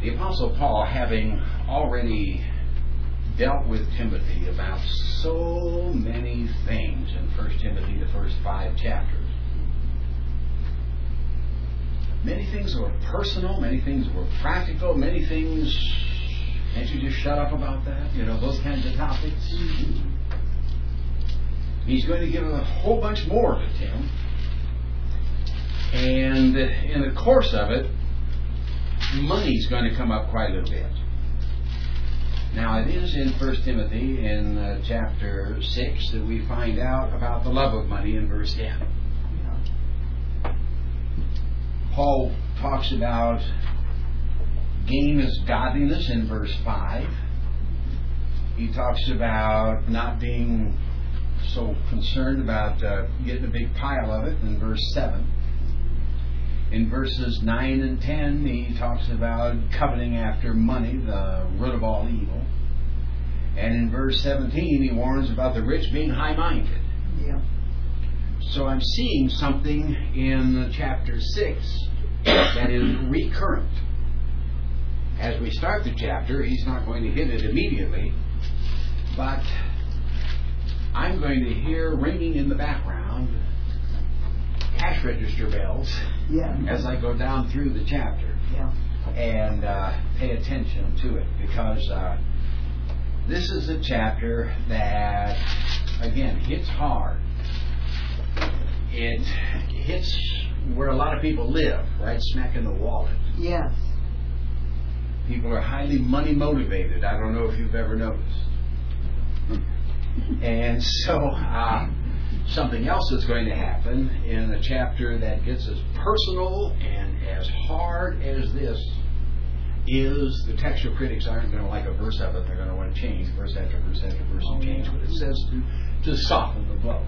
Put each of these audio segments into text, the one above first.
The Apostle Paul, having already dealt with Timothy about so many things in 1 Timothy, the first 5 chapters. Many things were personal, many things were practical, many things, can't you just shut up about that? You know, those kinds of topics. He's going to give a whole bunch more to Tim. And in the course of it, money's going to come up quite a little bit. Now, it is in 1 Timothy in chapter 6 that we find out about the love of money in verse 10. Paul talks about gain as godliness in verse 5. He talks about not being so concerned about getting a big pile of it in verse 7. In verses 9 and 10, he talks about coveting after money, the root of all evil. And in verse 17, he warns about the rich being high-minded. Yeah. So I'm seeing something in chapter 6 that is recurrent. As we start the chapter, he's not going to hit it immediately, but I'm going to hear ringing in the background cash register bells as I go down through the chapter and pay attention to it, because this is a chapter that, again, hits hard. It hits where a lot of people live, right smack in the wallet. Yes. People are highly money motivated. I don't know if you've ever noticed. And so something else is going to happen in a chapter that gets as personal and as hard as this is. The textual critics aren't going to like a verse of it. They're going to want to change verse after verse after verse and change what it says to soften the blow.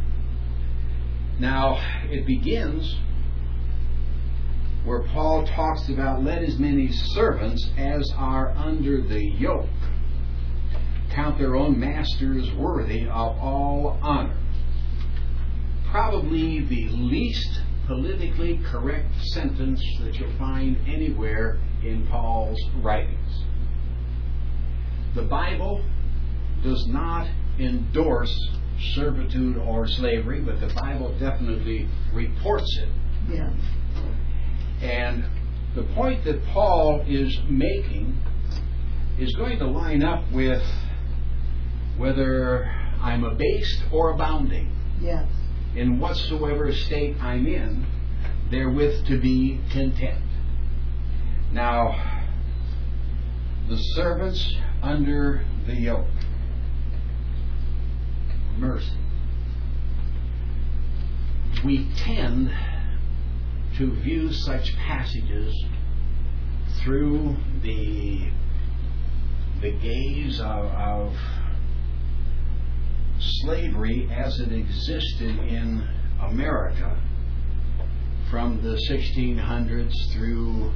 Now, it begins where Paul talks about, let as many servants as are under the yoke count their own masters worthy of all honor. Probably the least politically correct sentence that you'll find anywhere in Paul's writings. The Bible does not endorse servitude or slavery, but the Bible definitely reports it. Yes. And the point that Paul is making is going to line up with whether I'm abased or abounding. Yes. In whatsoever state I'm in, therewith to be content. Now, the servants under the yoke. Mercy. We tend to view such passages through the gaze of slavery as it existed in America from the 1600s through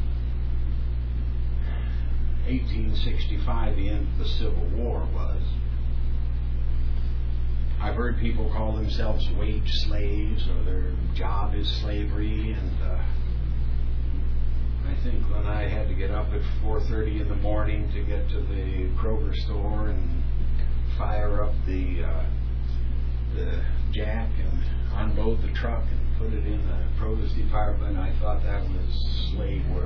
1865, the end of the Civil War was. I've heard people call themselves wage slaves, or their job is slavery, and I think when I had to get up at 4:30 in the morning to get to the Kroger store and fire up the jack and unload the truck and put it in the produce department, I thought that was slave work.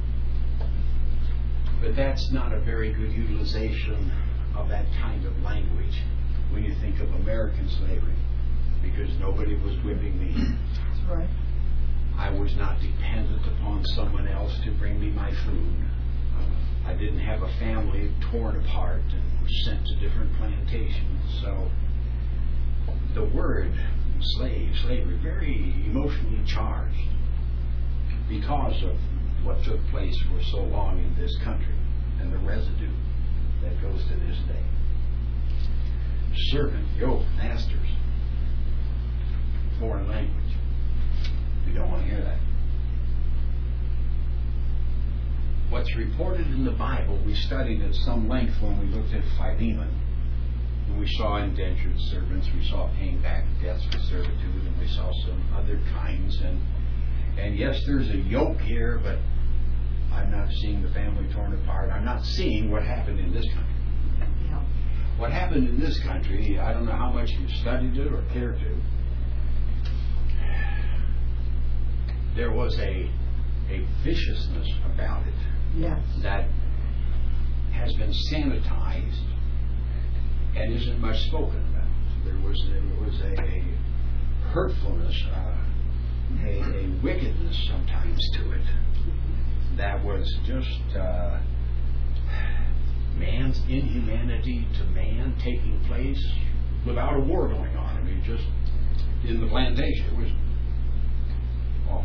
But that's not a very good utilization of that kind of language when you think of American slavery, because nobody was whipping me. That's right. I was not dependent upon someone else to bring me my food. I didn't have a family torn apart and sent to different plantations. So the word slavery, very emotionally charged because of what took place for so long in this country and the residue that goes to this day. Servant, yoke, masters, foreign language. We don't want to hear that. What's reported in the Bible, we studied at some length when we looked at Philemon. And we saw indentured servants, we saw paying back debts for servitude, and we saw some other kinds. And yes, there's a yoke here, but I'm not seeing the family torn apart. I'm not seeing what happened in this country. Yeah. What happened in this country, I don't know how much you've studied it or care to. There was a viciousness about it. Yes. That has been sanitized and isn't much spoken about. There was a hurtfulness, a wickedness sometimes to it that was just man's inhumanity to man taking place without a war going on. I mean, just in the plantation. It was awful.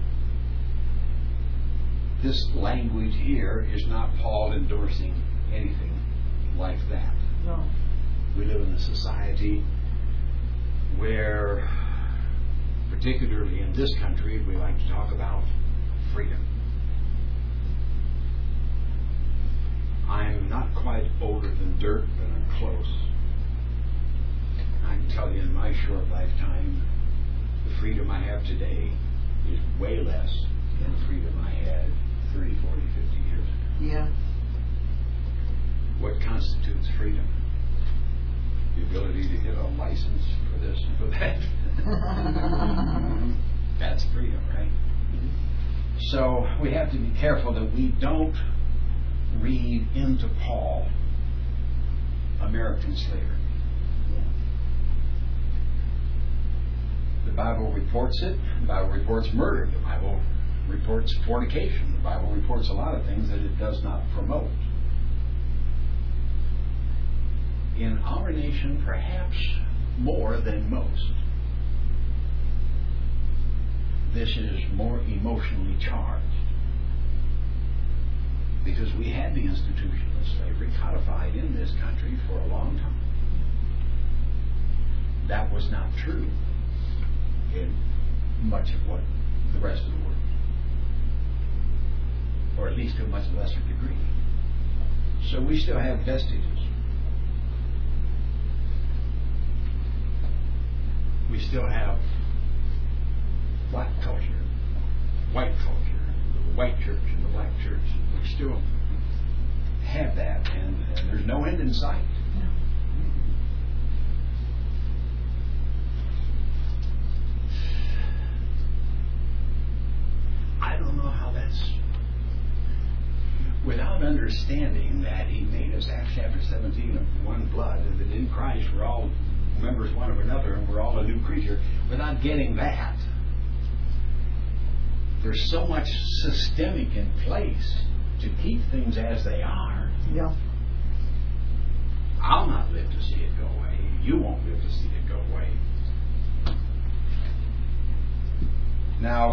This language here is not Paul endorsing anything like that. No. We live in a society where, particularly in this country, we like to talk about freedom. I'm not quite older than dirt, but I'm close. I can tell you in my short lifetime, the freedom I have today is way less than the freedom I had 30, 40, 50 years ago. Yes. What constitutes freedom? The ability to get a license for this and for that. That's freedom, right? So we have to be careful that we don't read into Paul American slavery. The Bible reports it. The Bible reports murder. The Bible reports fornication. The Bible reports a lot of things that it does not promote. In our nation, perhaps more than most, this is more emotionally charged. Because we had the institution of slavery codified in this country for a long time. That was not true in much of what the rest of the world, or at least to a much lesser degree. So we still have vestiges. We still have black culture, white culture, the white church and the black church. We still have that, and there's no end in sight. I don't know how that's, without understanding that He made us, Acts chapter 17, of one blood, and that in Christ we're all members one of another, and we're all a new creature. Without getting that, there's so much systemic in place to keep things as they are. Yeah. I'll not live to see it go away. You won't live to see it go away. Now,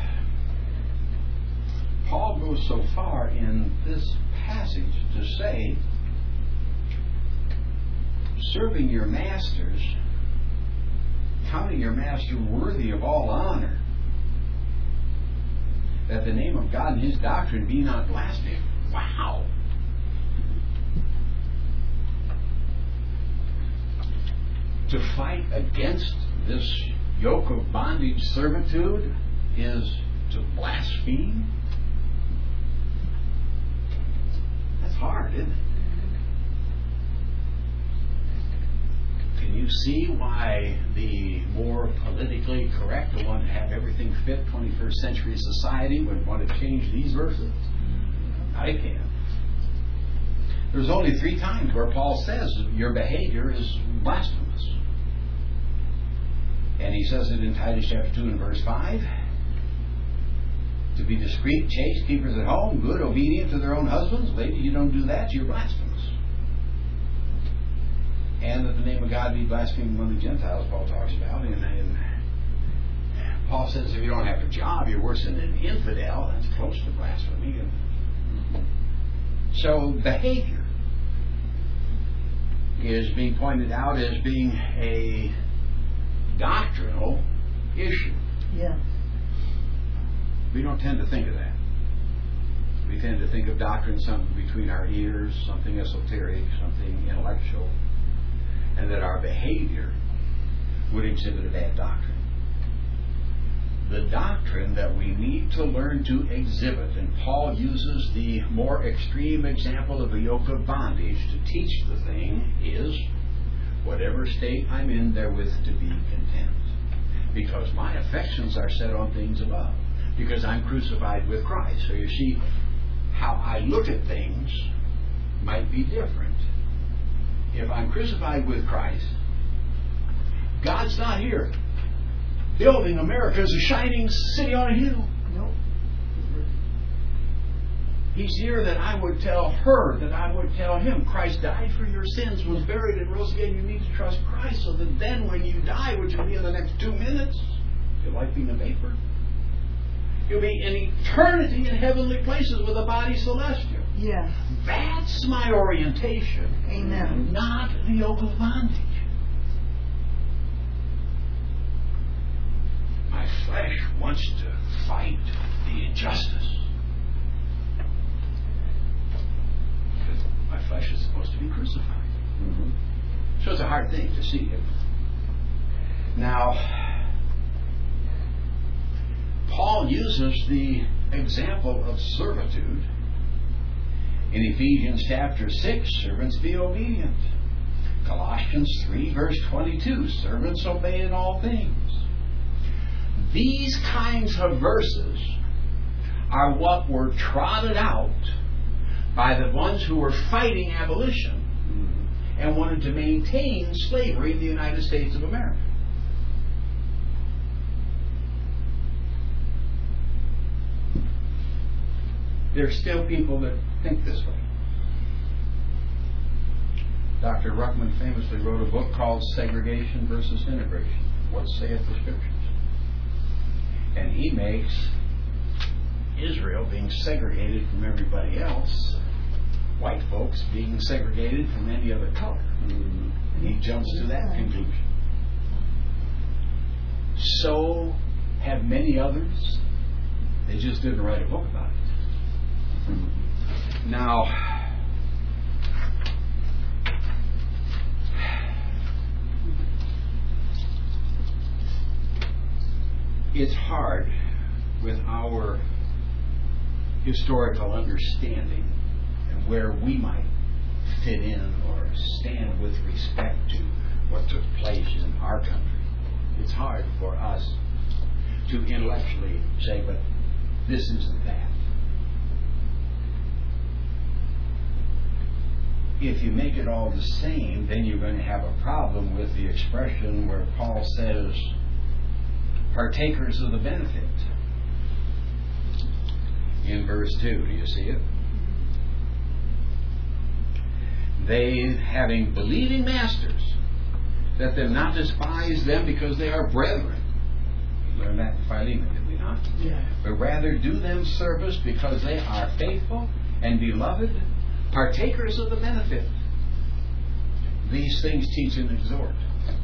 Paul goes so far in this passage to say, serving your masters, counting your master worthy of all honor, that the name of God and His doctrine be not blasphemed. Wow! To fight against this yoke of bondage servitude is to blaspheme. That's hard, isn't it? Can you see why the more politically correct, the one to have everything fit 21st century society, would want to change these verses? I can. There's only 3 times where Paul says your behavior is blasphemous. And he says it in Titus chapter 2 and verse 5. To be discreet, chaste, keepers at home, good, obedient to their own husbands. Ladies, you don't do that, you're blasphemous. And that the name of God be blasphemed among the Gentiles, Paul talks about. And Paul says if you don't have a job, you're worse than an infidel. That's close to blasphemy. So behavior is being pointed out as being a doctrinal issue. Yes. We don't tend to think of that. We tend to think of doctrine something between our ears, something esoteric, something intellectual, and that our behavior would exhibit a bad doctrine. the doctrine that we need to learn to exhibit. And Paul uses the more extreme example of a yoke of bondage to teach the thing is, whatever state I'm in therewith to be content. Because my affections are set on things above. Because I'm crucified with Christ. So you see, how I look at things might be different. If I'm crucified with Christ, God's not here building America as a shining city on a hill. No. He's here that I would tell her, that I would tell him, Christ died for your sins, was buried and rose again. You need to trust Christ so that then when you die, which will be in the next 2 minutes, your life being a vapor, you'll be in eternity in heavenly places with a body celestial. Yes. That's my orientation. Amen. Not the yoke of bondage. My flesh wants to fight the injustice. Because my flesh is supposed to be crucified. Mm-hmm. So it's a hard thing to see it. Now, Paul uses the example of servitude in Ephesians chapter 6, servants be obedient. Colossians 3 verse 22, servants obey in all things. These kinds of verses are what were trotted out by the ones who were fighting abolition and wanted to maintain slavery in the United States of America. There's still people that think this way. Dr. Ruckman famously wrote a book called Segregation versus Integration. What saith the Scriptures? And he makes Israel being segregated from everybody else, white folks being segregated from any other color. And he jumps to that conclusion. So have many others. They just didn't write a book about it. Now, it's hard with our historical understanding and where we might fit in or stand with respect to what took place in our country. It's hard for us to intellectually say, but this isn't that. If you make it all the same, then you're going to have a problem with the expression where Paul says, partakers of the benefit. In verse 2, do you see it? They, having believing masters, that them not despise them because they are brethren. We learned that in Philemon, did we not? Yeah. But rather do them service because they are faithful and beloved, partakers of the benefit. These things teach and exhort.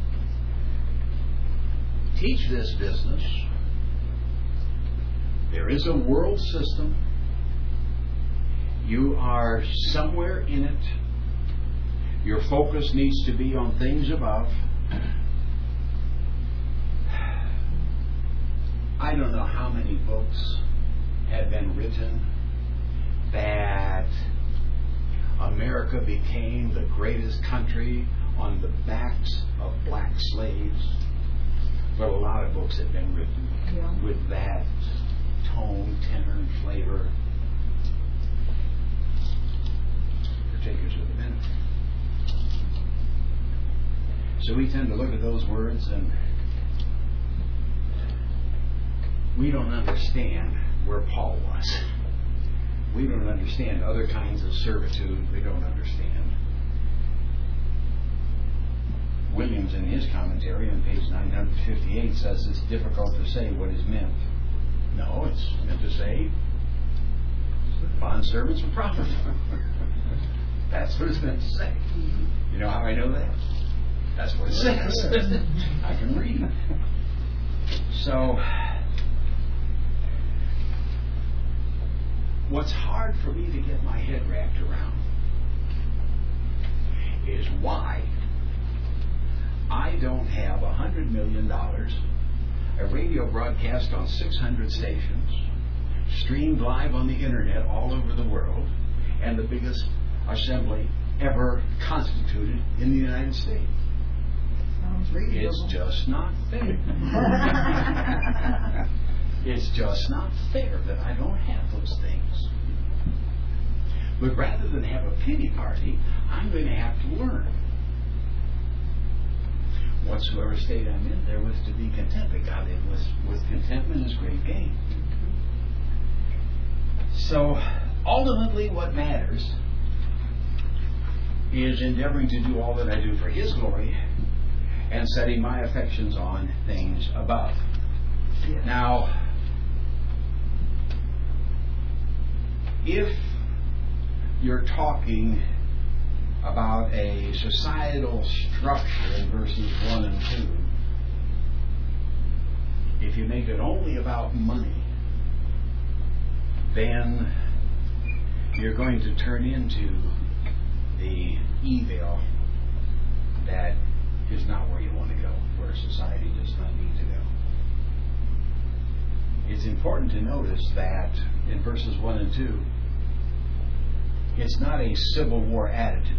Teach this business. There is a world system. You are somewhere in it. Your focus needs to be on things above. I don't know how many books have been written that America became the greatest country on the backs of black slaves. But a lot of books have been written with that tone, tenor, and flavor. Partakers of the benefit. So we tend to look at those words and we don't understand where Paul was. We don't understand other kinds of servitude. We don't understand. Williams, in his commentary on page 958, says it's difficult to say what is meant. No, it's meant to say bondservants were profitable. That's what it's meant to say. You know how I know that? That's what it says. I can read it. So, what's hard for me to get my head wrapped around is why I don't have $100 million a radio broadcast on 600 stations, streamed live on the internet all over the world, and the biggest assembly ever constituted in the United States. Sounds reasonable. It's just not fair. It's just not fair that I don't have those things. But rather than have a pity party, I'm going to have to learn. Whatsoever state I'm in, therewith to be content. But God, with contentment is great gain. So, ultimately, what matters is endeavoring to do all that I do for His glory and setting my affections on things above. Yes. Now, if you're talking about a societal structure in verses 1 and 2, if you make it only about money, then you're going to turn into the evil that is not where you want to go, where society does not need to go. It's important to notice that in verses 1 and 2, it's not a Civil War attitude.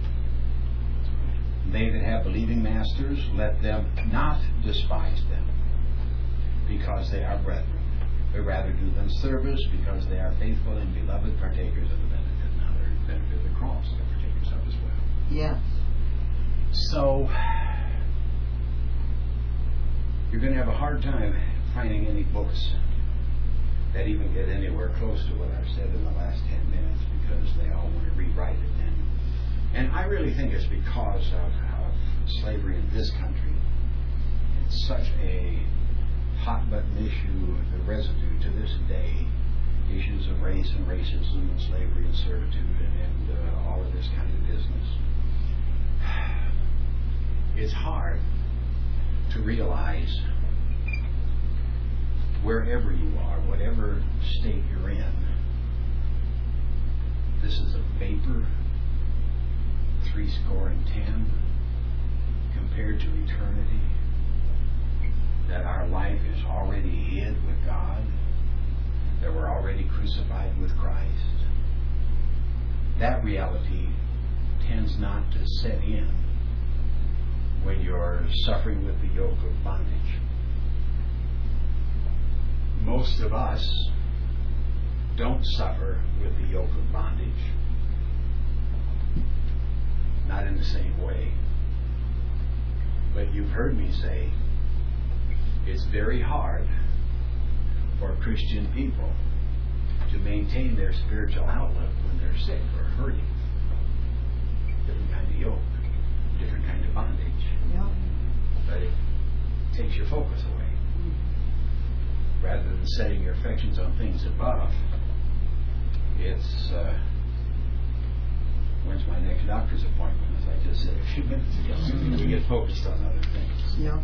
They that have believing masters, let them not despise them, because they are brethren. But rather do them service, because they are faithful and beloved partakers of the benefit. Now, they're the benefit of the cross, they're partakers of as well. Yes. So, you're going to have a hard time finding any books that even get anywhere close to what I've said in the last 10 minutes, because they all want to rewrite it. And I really think it's because of slavery in this country. It's such a hot-button issue, the residue to this day, issues of race and racism and slavery and servitude and all of this kind of business. It's hard to realize wherever you are, whatever state you're in, this is a vapor, 70 compared to eternity, that our life is already hid with God, that we're already crucified with Christ. That reality tends not to set in when you're suffering with the yoke of bondage. Most of us don't suffer with the yoke of bondage. Not in the same way. But you've heard me say it's very hard for Christian people to maintain their spiritual outlook when they're sick or hurting. Different kind of yoke, different kind of bondage. Yep. But it takes your focus away. Rather than setting your affections on things above, it's when's my next doctor's appointment, as I just said a few minutes ago. We get focused on other things. Yeah.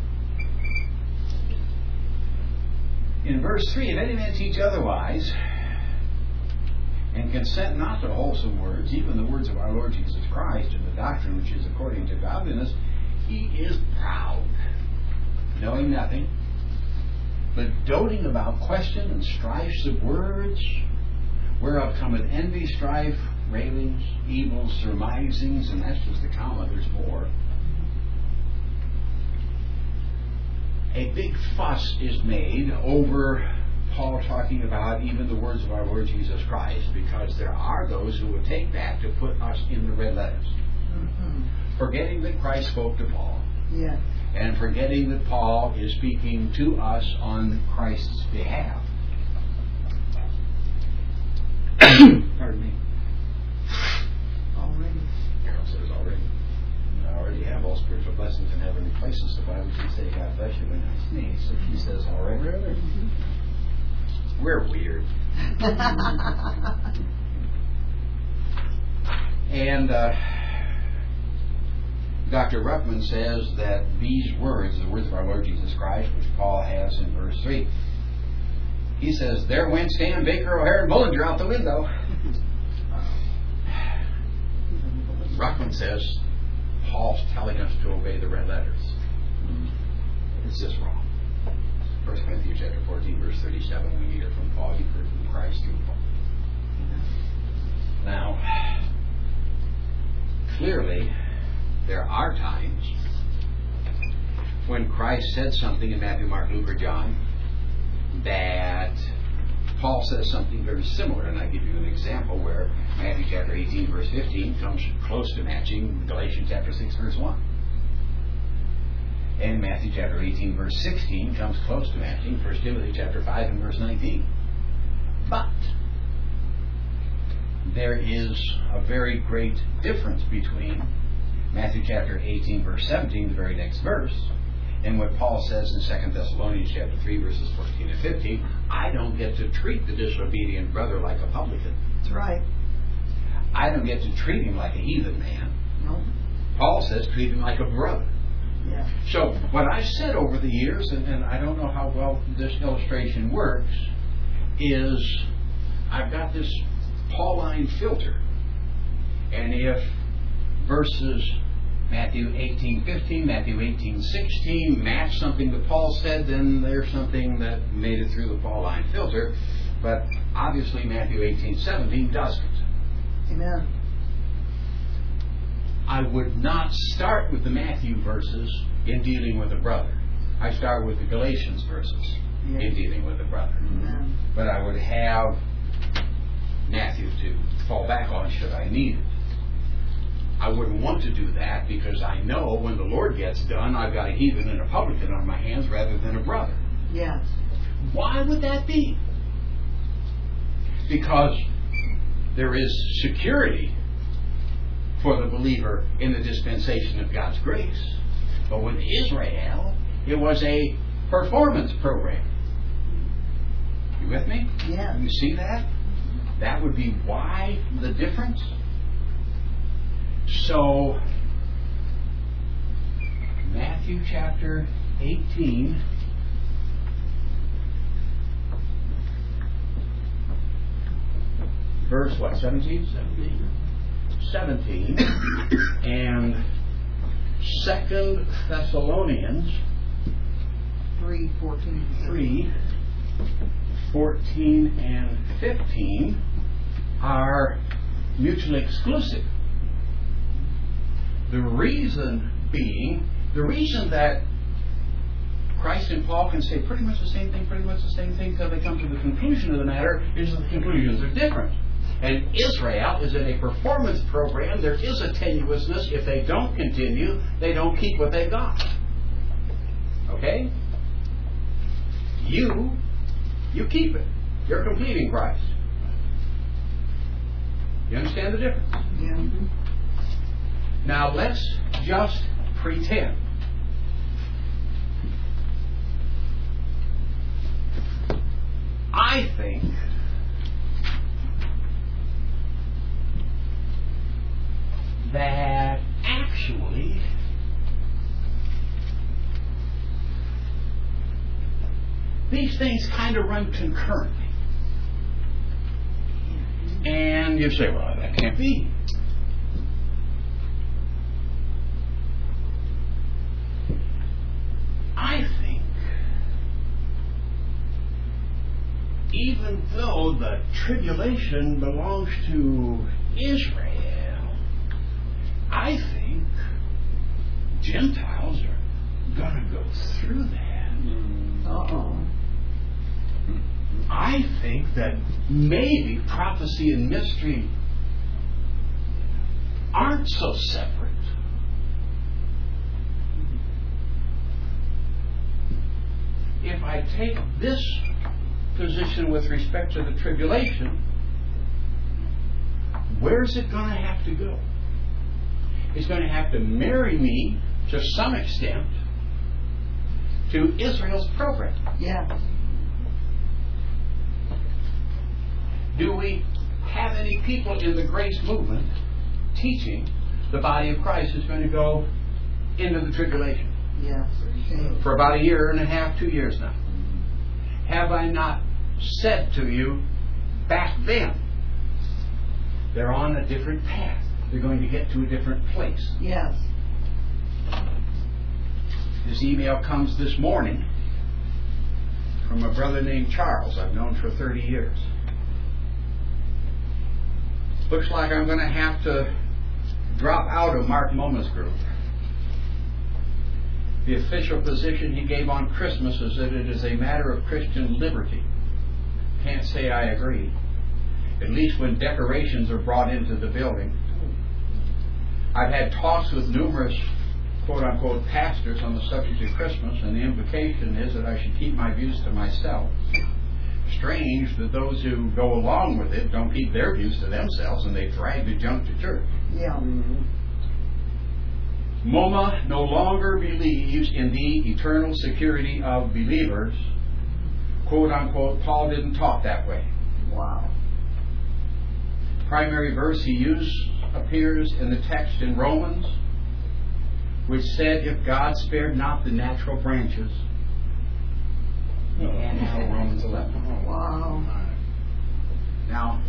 In verse 3, if any man teach otherwise, and consent not to wholesome words, even the words of our Lord Jesus Christ, and the doctrine which is according to godliness, he is proud, knowing nothing, but doting about question and strifes of words, whereof cometh envy, strife, railings, evils, surmisings, and that's just the comma, there's more. A big fuss is made over Paul talking about even the words of our Lord Jesus Christ, because there are those who would take that to put us in the red letters. Mm-hmm. Forgetting that Christ spoke to Paul. Yes. And forgetting that Paul is speaking to us on Christ's behalf. Pardon me. Already. Carol says already. I already have all spiritual blessings in heavenly places. The Bible can say God bless you when I sneeze. So she says already. Mm-hmm. We're weird. And Dr. Ruckman says that these words, the words of our Lord Jesus Christ, which Paul has in verse 3, he says, there went Stan Baker, O'Hare, and Bullinger out the window. Ruckman says, Paul's telling us to obey the red letters. It's just wrong. 1 Corinthians chapter 14, verse 37, we hear from Paul, you've heard from Christ through Paul. Now, clearly, there are times when Christ said something in Matthew, Mark, Luke, or John that Paul says something very similar. And I give you an example where Matthew chapter 18, verse 15 comes close to matching Galatians chapter 6, verse 1. And Matthew chapter 18, verse 16 comes close to matching 1 Timothy chapter 5 and verse 19. But there is a very great difference between Matthew chapter 18, verse 17, the very next verse, and what Paul says in 2 Thessalonians chapter 3, verses 14 and 15. I don't get to treat the disobedient brother like a publican. That's right. I don't get to treat him like a heathen man. No. Paul says treat him like a brother. Yeah. So what I've said over the years, and I don't know how well this illustration works, is I've got this Pauline filter. And if verses Matthew 18:15, Matthew 18:16 match something that Paul said, then there's something that made it through the Pauline filter. But obviously Matthew 18:17 doesn't. Amen. I would not start with the Matthew verses in dealing with a brother. I start with the Galatians verses in dealing with a brother. Amen. But I would have Matthew to fall back on should I need it. I wouldn't want to do that because I know when the Lord gets done, I've got a heathen and a publican on my hands rather than a brother. Yes. Why would that be? Because there is security for the believer in the dispensation of God's grace. But with Israel, it was a performance program. You with me? Yeah. You see that? That would be why the difference. So, Matthew chapter 18. Verse what? 17? 17. And 2 Thessalonians 3:14. 3:14 and 15 are mutually exclusive. The reason being, the reason that Christ and Paul can say pretty much the same thing until they come to the conclusion of the matter, is that the conclusions are different. And Israel is in a performance program. There is a tenuousness. If they don't continue, they don't keep what they got. Okay? You keep it. You're completing Christ. You understand the difference? Yeah. Now let's just pretend I think that actually these things kind of run concurrently. And you say, well, that can't be. I think even though the tribulation belongs to Israel, I think Gentiles are going to go through that. Uh-oh. I think that maybe prophecy and mystery aren't so separate. If I take this position with respect to the tribulation, where's it going to have to go? It's going to have to marry me, to some extent, to Israel's program. Yeah. Do we have any people in the grace movement teaching the body of Christ is going to go into the tribulation? Yes. For about a year and a half, 2 years now. Have I not said to you back then, they're on a different path. They're going to get to a different place. Yes. This email comes this morning from a brother named Charles I've known for 30 years. Looks like I'm going to have to drop out of Mark Moma's group. The official position he gave on Christmas is that it is a matter of Christian liberty. Can't say I agree. At least when decorations are brought into the building. I've had talks with numerous quote-unquote pastors on the subject of Christmas, and the implication is that I should keep my views to myself. Strange that those who go along with it don't keep their views to themselves and they drag the junk to church. Yeah. MoMA no longer believes in the eternal security of believers. Quote-unquote, Paul didn't talk that way. Wow. Primary verse he used appears in the text in Romans, which said, if God spared not the natural branches. And now Romans 11. Wow. Now,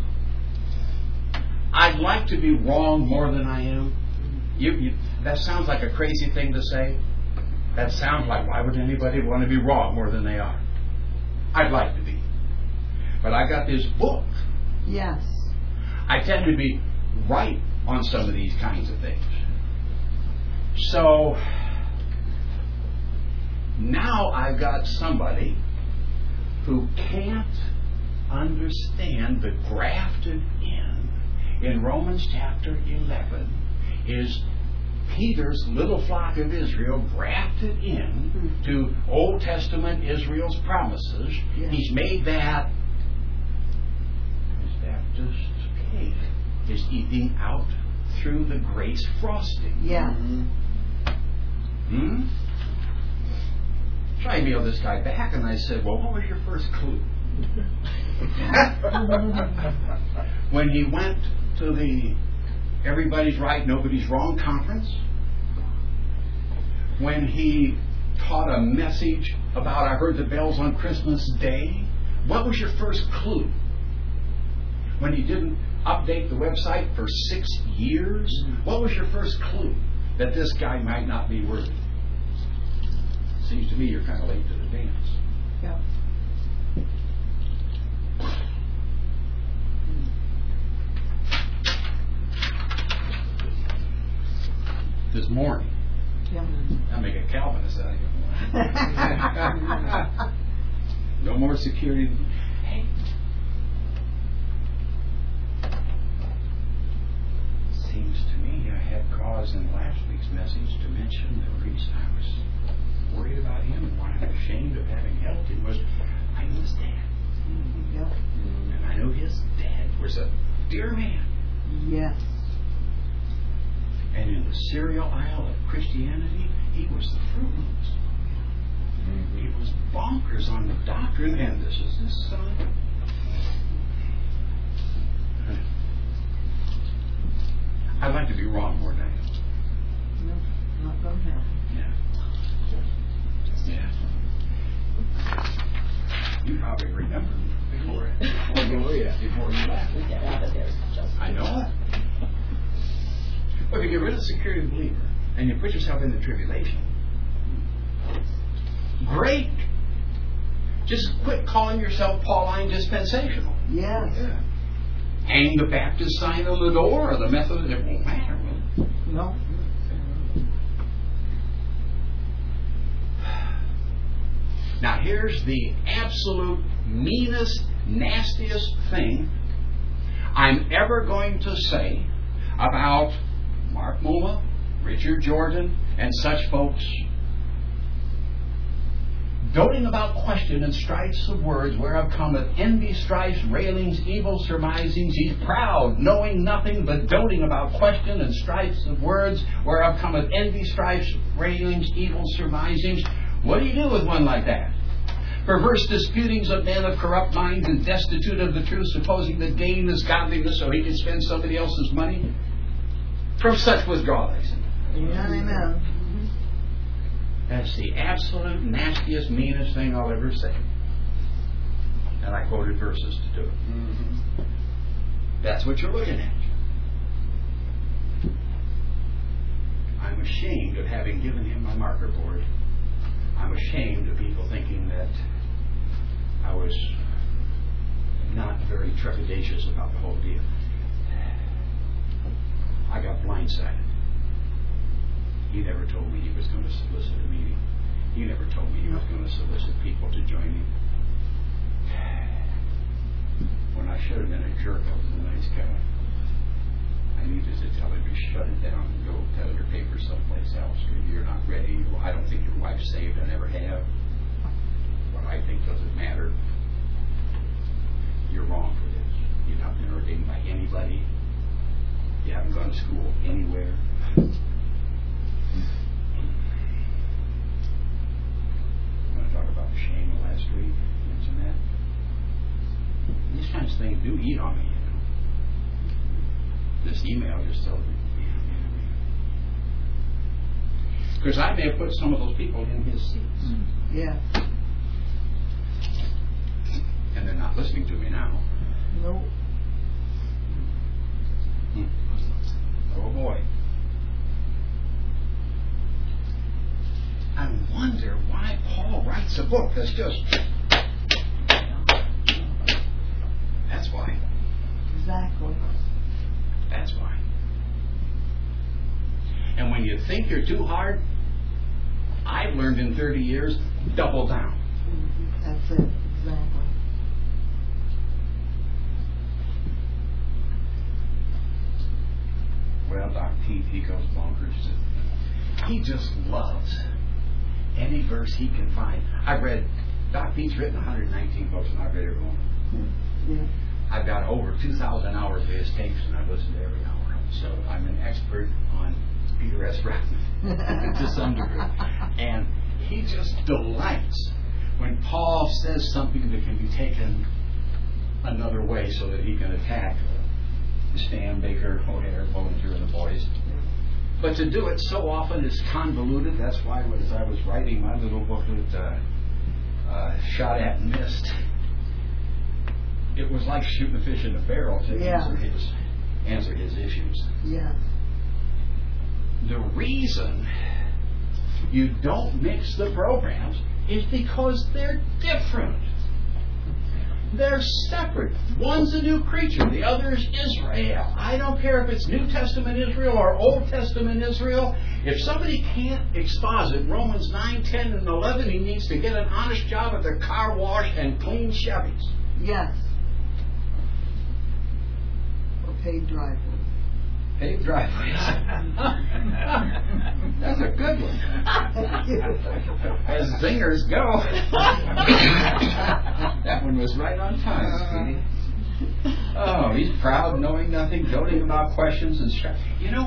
I'd like to be wrong more than I am. That sounds like a crazy thing to say. That sounds like, why would anybody want to be wrong more than they are? I'd like to be. But I got this book. Yes. I tend to be right on some of these kinds of things. So now I've got somebody who can't understand the grafted in Romans chapter 11 is Peter's little flock of Israel grafted in to Old Testament Israel's promises. Yeah. He's made that his Baptist cake is eating out through the grace frosting. Yes. So I emailed this guy back and I said, well, what was your first clue? When he went to the Everybody's Right, Nobody's Wrong conference, when he taught a message about I heard the bells on Christmas Day, what was your first clue? When he didn't update the website for 6 years, what was your first clue that this guy might not be worthy? Seems to me you're kind of late to the dance. Yeah. This morning, Yeah. I'll make a Calvinist out of you. No more security. Hey. Seems to me I had cause in last week's message to mention the reason I was worried about him and why I'm ashamed of having helped him was I knew his dad. Yeah. And I know his dad was a dear man. Yes. And in the cereal aisle of Christianity, he was the Fruit Loops. He was bonkers on the doctrine, and this is his son. I'd like to be wrong more than I am. No, not going to happen. Yeah. You probably remember before you left. I know. Well, if you get rid of the security of the believer and you put yourself into tribulation, great. Just quit calling yourself Pauline dispensational. Yes. Yeah. Hang the Baptist sign on the door or the Methodist, it won't matter. No. Now here's the absolute meanest, nastiest thing I'm ever going to say about Mark Moma, Richard Jordan, and such folks. Doting about question and strifes of words, whereof cometh envy, strifes, railings, evil surmisings. He's proud, knowing nothing, but doting about question and strifes of words, whereof cometh envy, strifes, railings, evil surmisings. What do you do with one like that? Perverse disputings of men of corrupt minds and destitute of the truth, supposing that gain is godliness so he can spend somebody else's money. From such withdraw thyself. Amen. That's the absolute nastiest, meanest thing I'll ever say. And I quoted verses to do it. That's what you're looking at. I'm ashamed of having given him my marker board. I'm ashamed of people thinking that I was not very trepidatious about the whole deal. I got blindsided. He never told me he was going to solicit a meeting. He never told me he was going to solicit people to join him. When I should have been a jerk, I was a nice guy. I needed to tell her to shut it down and go tell her paper someplace else. You're not ready. Well, I don't think your wife's saved. I never have. What I think doesn't matter. You're wrong for this. You've not been ordained by anybody. You haven't gone to school anywhere. I'm going to talk about the shame of last week. Mention that. These kinds of things do eat on me, you know. This email just tells me. Because I may have put some of those people in his seats. Yes. And they're not listening to me now. No. Oh boy. I wonder why Paul writes a book that's just... That's why. Exactly. That's why. And when you think you're too hard, I've learned in 30 years, double down. That's it. Exactly. Well, Doc Pete, he goes bonkers. He just loves any verse he can find. Doc Pete's written 119 books, and I've read every one. Yeah. I've got over 2,000 hours of his tapes, and I've listened to every hour. So I'm an expert on Peter S. Ratner to some degree. And he just delights when Paul says something that can be taken another way so that he can attack Stan, Baker, O'Hare, Bollinger, and the boys. But to do it so often is convoluted. That's why as I was writing my little booklet, Shot at and Missed, it was like shooting a fish in a barrel to answer his issues. Yes. The reason you don't mix the programs is because they're different. They're separate. One's a new creature. The other is Israel. I don't care if it's New Testament Israel or Old Testament Israel. If somebody can't exposit Romans 9, 10, and 11, he needs to get an honest job at the car wash and clean Chevys. Yes. Or paid drivers. Paved driveways. That's a good one. As zingers go. That one was right on time, Stevie. Oh, he's proud, knowing nothing, doting about questions and stuff. You know,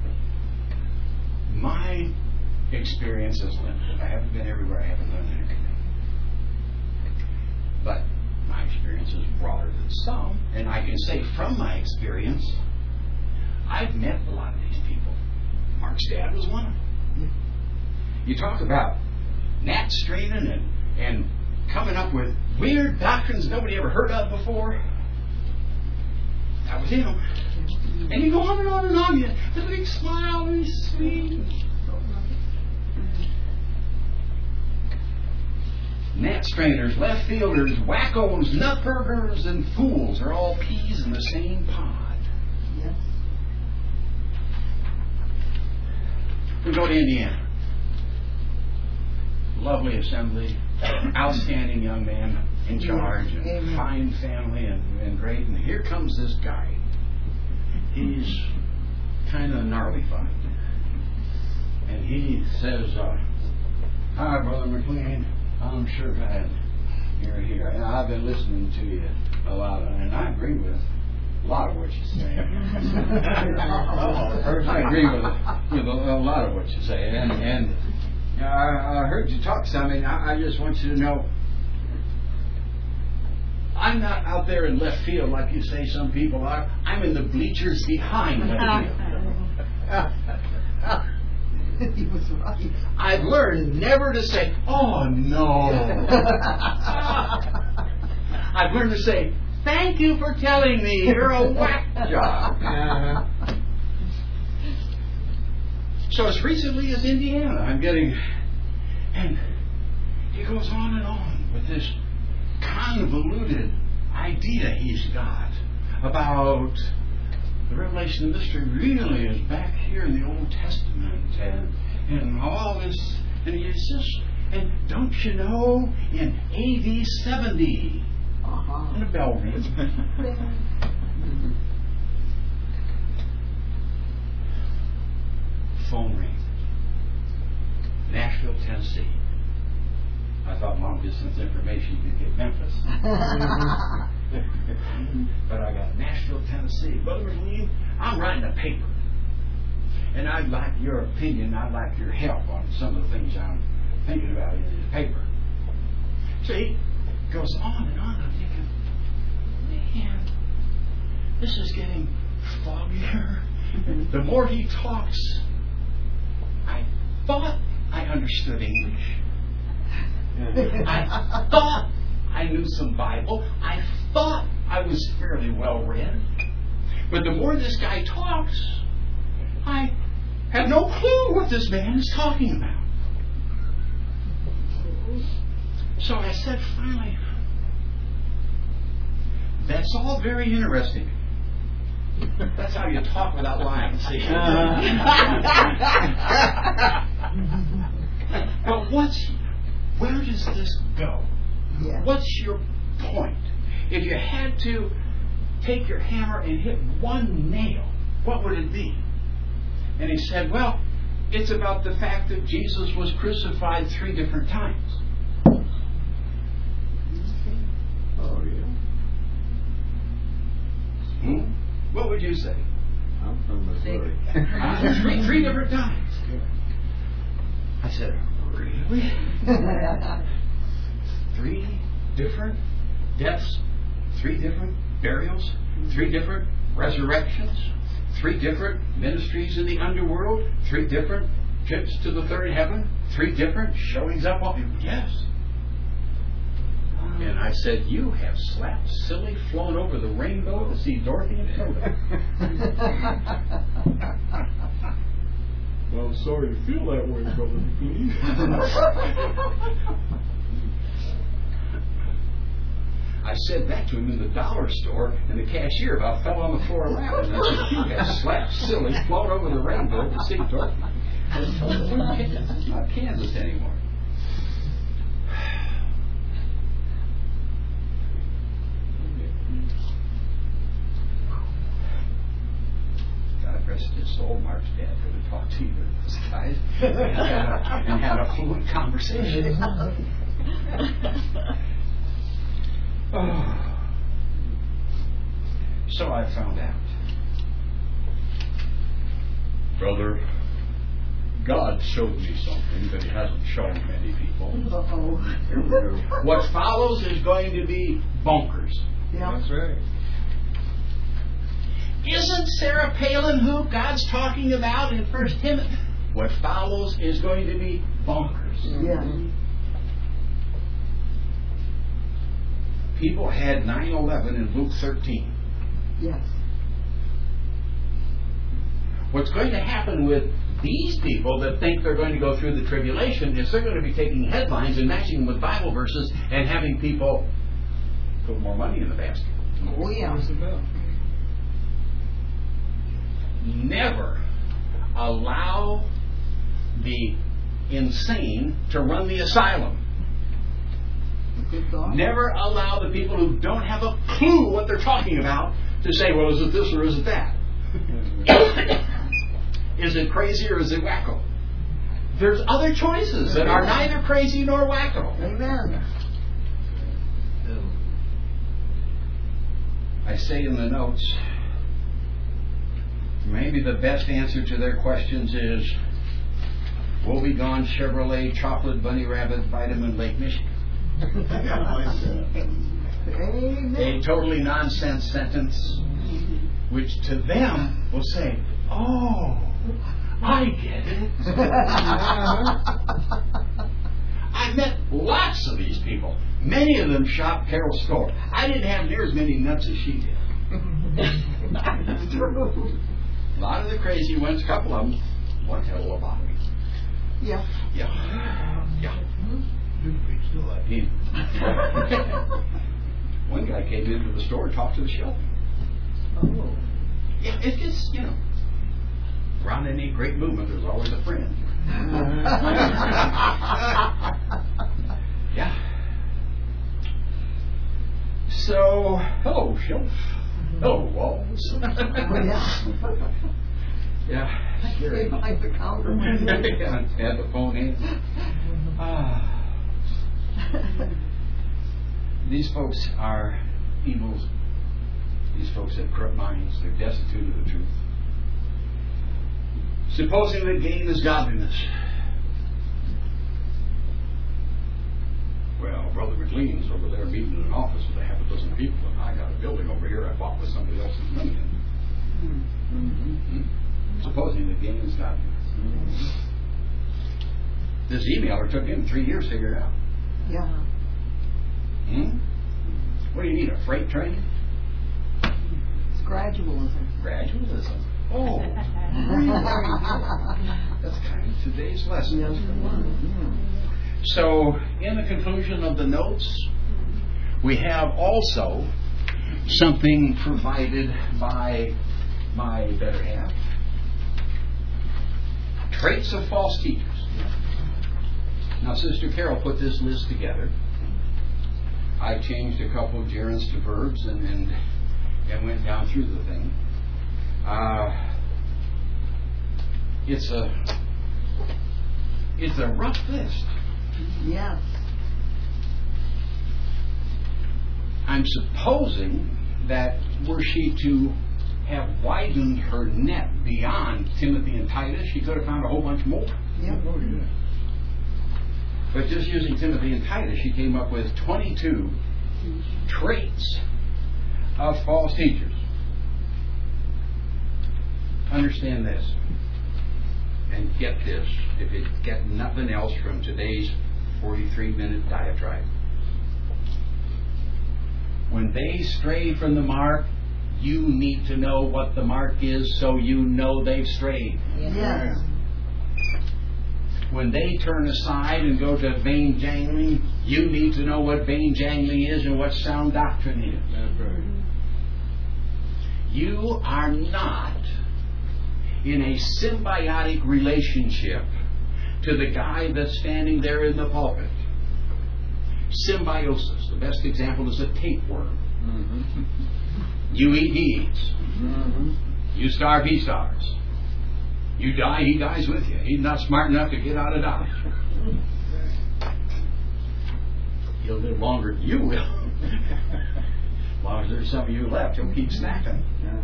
my experience is limited. I haven't been everywhere. I haven't done anything. But my experience is broader than some, and I can say from my experience, I've met a lot of these people. Mark's dad was one of them. You talk about gnat straining and coming up with weird doctrines nobody ever heard of before. That was him. And you go on and on and on. The big smile and he's sweet. Gnat strainers, left fielders, wackos, nutburgers, and fools are all peas in the same pod. Yes. We go to Indiana. Lovely assembly, outstanding young man in charge, and fine family, and great. And here comes this guy. He's kind of gnarly fine. And he says, "Hi, Brother McLean. I'm sure glad you're here. And I've been listening to you a lot, and I agree with a lot of what you say. I agree with a lot of what you say. And I heard you talk something. I just want you to know, I'm not out there in left field like you say some people are. I'm in the bleachers behind left field." He was right. I've learned never to say, "Oh, no." I've learned to say, "Thank you for telling me. You're a whack job." So as recently as Indiana, I'm getting... And he goes on and on with this convoluted idea he's got about the revelation of mystery really is back here in the Old Testament and all this. And he says, and don't you know, in AD 70, and a bell rings. Phone ring. Nashville, Tennessee. I thought long distance information you could get Memphis. But I got Nashville, Tennessee. Brother McLean, I'm writing a paper. And I'd like your opinion, I'd like your help on some of the things I'm thinking about in the paper. So he goes on and on. I'm thinking, man, this is getting foggier. The more he talks, I thought I understood English. I thought I knew some Bible. I thought I was fairly well read. But the more this guy talks, I have no clue what this man is talking about. So I said finally, that's all very interesting. That's how you talk without lying, see? But where does this go? Yeah. What's your point? If you had to take your hammer and hit one nail, what would it be? And he said, well, it's about the fact that Jesus was crucified 3 different times. Oh, yeah. What would you say? I'm from Missouri. 3 different times. I said, really? 3 different deaths, 3 different burials, 3 different resurrections, 3 different ministries in the underworld, 3 different trips to the third heaven, 3 different showings up on him. Yes. And I said, you have slapped silly, flown over the rainbow to see Dorothy and Hilda. Well, I'm sorry you feel that way, Brother McLean. I said that to him in the dollar store, and the cashier about fell on the floor laughing. I said, you have slapped silly, flown over the rainbow to see Dorothy. It's not Kansas anymore. God rest his soul, Mark's dad could have talked to either of those guys and had a fluent conversation. So I found out. Brother, God showed me something that He hasn't shown many people. What follows is going to be bonkers. Yeah. That's right. Isn't Sarah Palin who God's talking about in 1 Timothy? What follows is going to be bonkers. Yeah. People had 9/11 in Luke 13. Yes. What's going to happen with these people that think they're going to go through the tribulation is they're going to be taking headlines and matching them with Bible verses and having people put more money in the basket. Oh, yeah. What's it about? Never allow the insane to run the asylum. Good thought. Never allow the people who don't have a clue what they're talking about to say, well, is it this or is it that? Is it crazy or is it wacko? There's other choices that are neither crazy nor wacko. Amen. I say in the notes, maybe the best answer to their questions is Woebegone Chevrolet Chocolate Bunny Rabbit Vitamin Lake Michigan. Amen. A totally nonsense sentence which to them will say, oh, I get it. I met lots of these people. Many of them shopped Carol's store. I didn't have near as many nuts as she did. A lot of the crazy ones, a couple of them, one hell of a lot of me. Yeah. Yeah. Yeah. One guy came into the store and talked to the shelf. Oh. Yeah, it's just, around any great movement, there's always a friend. Yeah. So, hello, shelf. Hello, walls. Yeah. Stay behind the counter. Yeah, had the phone in. These folks are evils. These folks have corrupt minds. They're destitute of the truth. Supposing that gain is godliness. Well, Brother McLean's over there meeting in an office with a half a dozen people, and I got a building over here I bought with somebody else's money in. Mm-hmm. Supposing that gain is godliness. Mm-hmm. This emailer took him 3 years to figure it out. Yeah. What do you need, a freight train? It's gradualism. Gradualism. Oh. That's kind of today's lesson. Yes, it was. So, in the conclusion of the notes, we have also something provided by my better half. Traits of false teachers. Now, Sister Carol put this list together. I changed a couple of gerunds to verbs and went down through the thing. It's a rough list. Yes. I'm supposing that were she to have widened her net beyond Timothy and Titus, she could have found a whole bunch more. Yep. Oh, yeah. But just using Timothy and Titus, she came up with 22 traits of false teachers. Understand this. And get this, if you get nothing else from today's 43-minute diatribe. When they stray from the mark, you need to know what the mark is so you know they've strayed. Yes. When they turn aside and go to vain jangling, you need to know what vain jangling is and what sound doctrine is. That's right. You are not in a symbiotic relationship to the guy that's standing there in the pulpit. Symbiosis. The best example is a tapeworm. Mm-hmm. You eat, he eats. Mm-hmm. You starve, he starves. You die, he dies with you. He's not smart enough to get out of Dodge. He'll live longer than you will. As long as there's some of you left, he'll keep snacking.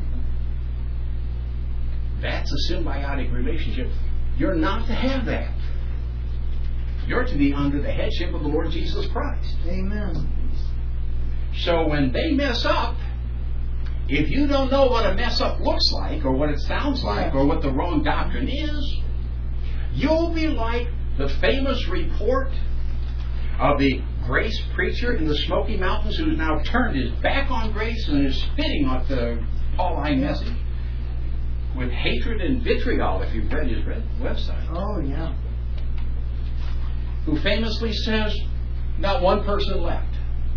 That's a symbiotic relationship. You're not to have that. You're to be under the headship of the Lord Jesus Christ. Amen. So when they mess up, if you don't know what a mess up looks like, or what it sounds like, or what the wrong doctrine is, you'll be like the famous report of the grace preacher in the Smoky Mountains who's now turned his back on grace and is spitting at the Pauline message with hatred and vitriol, if you've read his website. Oh, yeah. Who famously says, not one person left.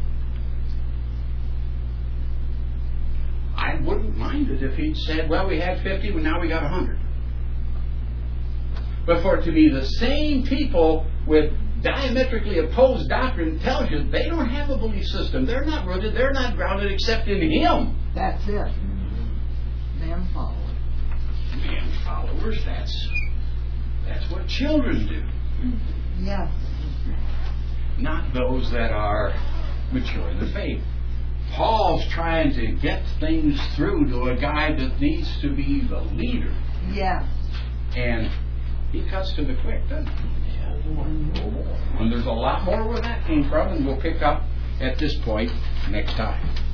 I wouldn't mind it if he'd said, well, we had 50, but now we got 100. But for it to be the same people with diametrically opposed doctrine tells you they don't have a belief system. They're not rooted, they're not grounded except in Him. That's it. Man followers. Man followers, that's what children do. Yes. Not those that are mature in the faith. Paul's trying to get things through to a guy that needs to be the leader. Yes. And he cuts to the quick, doesn't he? And there's a lot more where that came from, and we'll pick up at this point next time.